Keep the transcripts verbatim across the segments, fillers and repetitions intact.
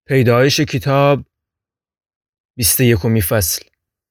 پیدایش کتاب بیست و یکمی فصل.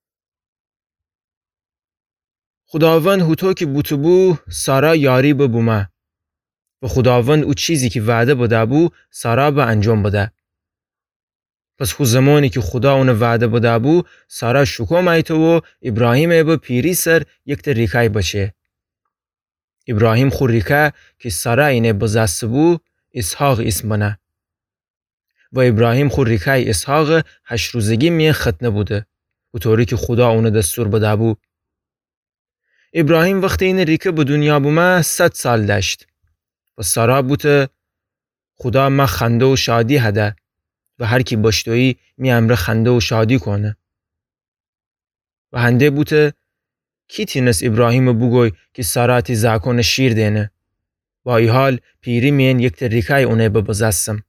خداوند هوتو که بوتو بو سارا یاری به بومه و خداوند او چیزی که وعده بده بو سارا به انجام بده. پس خو زمانی که خدا اون وعده بده بو سارا شکم ایتو و ابراهیم به پیری سر یک تا ریکای بچه. ابراهیم خو ریکه که سارا اینه بزست بو اسحاق اسم بنه و ابراهیم خو ریکای اسحاق هشت روزگی می ختنه بوده و طوری که خدا اون دستور بده بو. ابراهیم وقتی این ریکه به دنیا بومه صد سال داشت و سارا بوده خدا ما خنده و شادی هده و هر کی باشتویی می امر خنده و شادی کنه و هنده بوده کی تینس ابراهیم بگوی که سارا تی زاکون شیر دینه با ای حال پیری مین یک تریکای اونه ببزستم.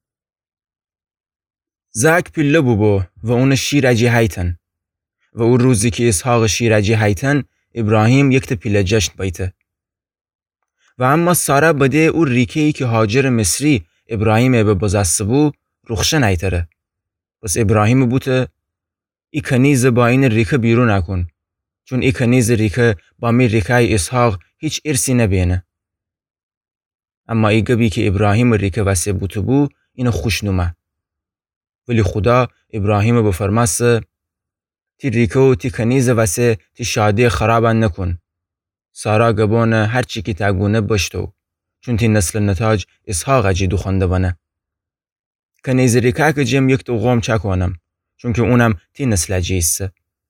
زاک پیله بو و اون شیر اجی هایتن و اون روزی که اسحاق شیر اجی هایتن ابراهیم یک تا پیله جشن بیته و اما سارا بده او ریکه ای که هاجر مصری ابراهیم به بزست بو رخشن ایتره. پس ابراهیم بوده ای کنیز با این ریکه بیرون نکن چون ای کنیز ریکه با می ریکه اسحاق هیچ ارسی نبینه. اما ای گبی که ابراهیم ریکه وسه بوده بو اینو خوشنومه ولی خدا ابراهیم به فرماسه تی ریکه و تی کنیز وسه تی شادی خرابن نکن. سارا گبانه هر چی که تاگونه باشتو چون تی نسل نتاج اسحاق اجی دو خونده بانه. کنیز ریکه که جم یک تو غام چکانم چون که اونم تی نسل اجی ایسه.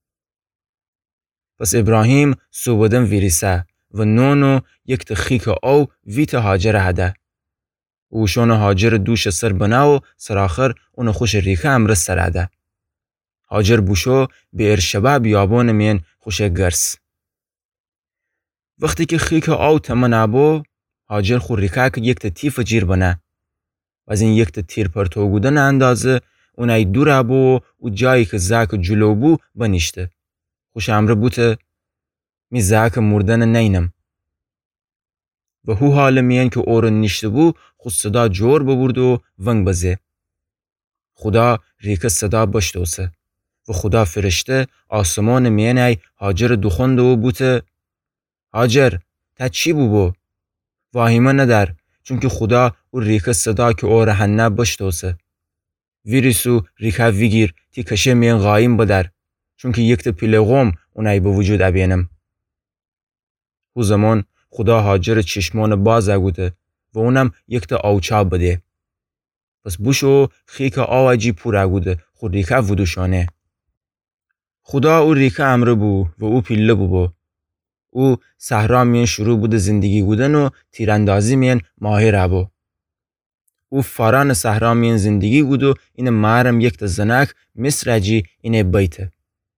پس ابراهیم سوبودن ویریسه و نونو یک تخیک او ویت هاجر هده. اوشون هاجر دوش سر بناو سر آخر اون خوش ریکه امر سر هده. هاجر بوشو به ارشبه بیابان مین خوش گرس. وقتی که خیک او تمن ابو هاجر خو ریکه که یک تا تیف جیر بنه و از این یک تا تیر پرتو گودن اندازه اونای دور ابو و جایی که زاک جلو بو بنیشته. خوش امر بوته می زاک مردن نینم و هو حال میان که اورن نیشته بو خود صدا جور ببرد و ونگ بزه. خدا ریکه صدا باشتوسه و خدا فرشته آسمان میانای هاجر دخونده و بوته هاجر تا چی بو بو؟ واهیمه ندار چون که خدا او ریکه صدا که او رهنه باشتوسه. ویریسو ریکه ویگیر تی کشه میان غایم بدر چون که یک تا پیلغم اونای به وجود ابینم. او زمان خدا هاجر چشمان باز اگوده و اونم یک تا آوچا بده. پس بوشو خیک آواجی پور اگوده خود ریکه ودوشانه. خدا او ریکه امر بو و او پیله بو بو. او صحرا مین شروع بوده زندگی بودن و تیراندازی مین ماهر ابو. او فاران صحرا مین زندگی بود و این مارم یک تا زنک مصر اجی اینه بیته.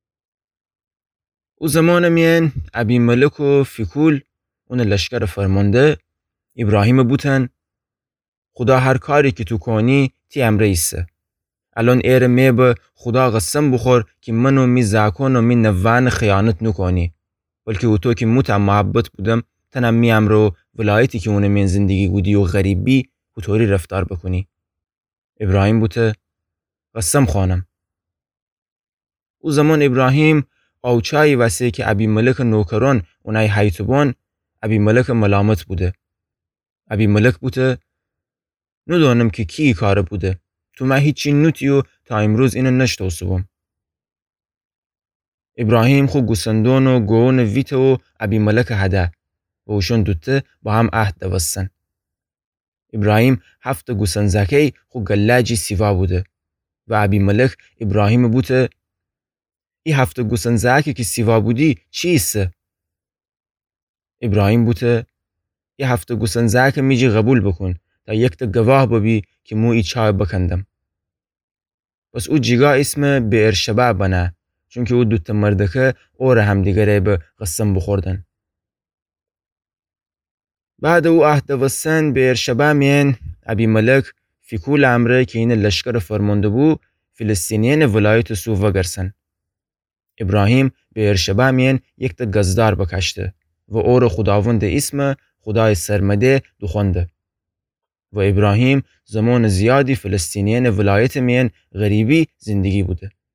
او زمان مین ابی ملک و فیکول اون لشکر فرمانده ابراهیم بوتن خدا هر کاری که تو کنی تی امر ایسه. الان ایر می به خدا قسم بخور که منو می زاکن و می نوان خیانت نکنی بلکه او تو که موتا محبت بودم تنم می امرو ولایتی که اون من زندگی بودی و غریبی و طوری رفتار بکنی. ابراهیم بوته قسم خانم. او زمان ابراهیم اوچای واسه که ابی ملک نوکران اونای حیتبان ابی ملک ملامت بوده. ابی ملک بوده ندانم که کی کاره بوده. تو ما هیچی نوتیو تا امروز اینو نشتوسوم. ابراهیم خو گوسندون و گون ویت و ابی ملک هده و اوشون دوته با هم عهد دوستن. ابراهیم هفت گوسن زکی خو گلاجی سیوا بوده و ابی ملک ابراهیم بوده ای هفت گوسن زکی که سیوا بودی چیسته؟ ابراهیم بوده ای هفت گوسن زکی میجی قبول بکن تا یک تا گواه ببی که مو ای چای بکندم. پس او جیگا اسم به ارشبه بنه چون که او دوتا مردکه اور هم دیگره به قسم بخوردن. بعد او عهد وسن به ارشبه مین ابی ملک فیکول امره که این لشکر فرمانده بو فلسطینیان ولایت سووا گرسن. ابراهیم به ارشبه مین یک تا گزدار بکشته و اور خداوند اسم خدای سرمده دخونده. و ابراهیم زمان زیادی فلسطینیان ولایت مین غریبی زندگی بوده.